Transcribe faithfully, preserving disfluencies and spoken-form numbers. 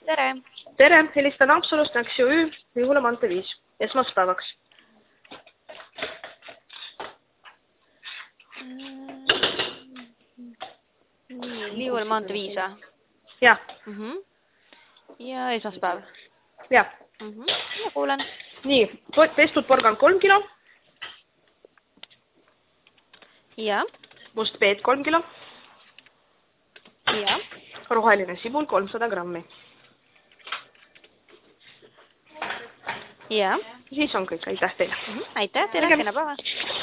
tere! Tere, helistan Haapsalust Näksi O Ü, Vihula maantee viis, esmaspäevaks. Nii, Vihula maantee viis, või? Jah. Ja esmaspäev? Jah. Ja kuulen. Nii, pestud porgand kolm kilo. Ja. Must peet kolm kilo. Ja. Roheline sibul kolmsada grammi. Ja. Siis on kõik, aitäh teile. Aitäh teile, kena päeva.